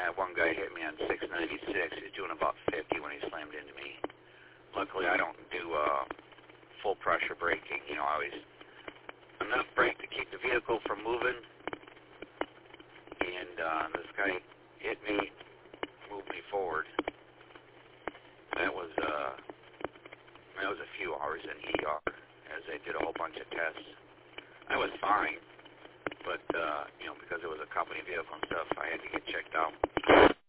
that one guy hit me on 696. He was doing about 50 when he slammed into me. Luckily, I don't do full pressure braking. You know, always enough brake to keep the vehicle from moving. And this guy hit me, moved me forward. That was a few hours in ER as they did a whole bunch of tests. I was fine, but you know, because it was a company vehicle and stuff, I had to get checked out.